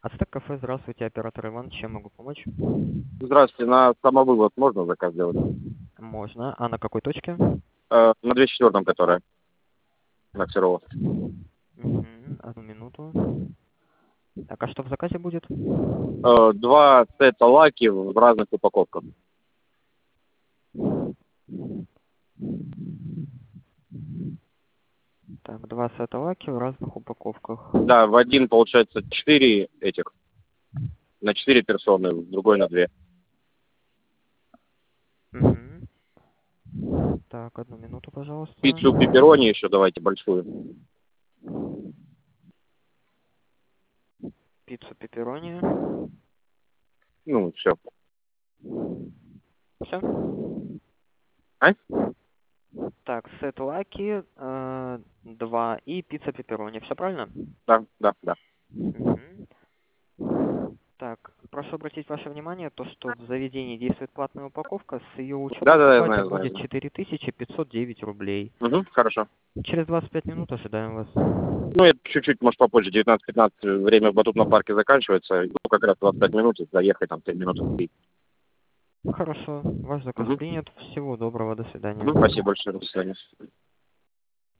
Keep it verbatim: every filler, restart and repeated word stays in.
Ацтек кафе, здравствуйте, оператор Иван, чем могу помочь? Здравствуйте, на самовывод можно заказ сделать? Можно. А на какой точке? Э, на двести четыре, которая, на Серова. Мгм, одну минуту. Так, а что в заказе будет? Э, два сета лаки в разных упаковках. Так, два сета лаки в разных упаковках. Да, в один, получается, четыре этих, на четыре персоны, в другой на две. Мгм. Так, одну минуту, пожалуйста. Пиццу пепперони еще давайте большую. Пиццу пепперони. Ну, все. Все? А? Так, сет лаки, э, два и пицца пепперони. Все правильно? Да, да, да. Мгм. Так, прошу обратить ваше внимание, то, что в заведении действует платная упаковка, с ее Да, учетом да, в да, я оплате знаю, знаю, будет знаю. четыре тысячи пятьсот девять рублей. Угу, хорошо. Через двадцать пять минут ожидаем вас. Ну, это чуть-чуть, может, попозже, девятнадцать пятнадцать, время в батутном парке заканчивается. Ну, как раз двадцать пять минут, заехать там три минуты. Хорошо, ваш заказ Угу. принят. Всего доброго, до свидания. Угу, спасибо большое, до свидания.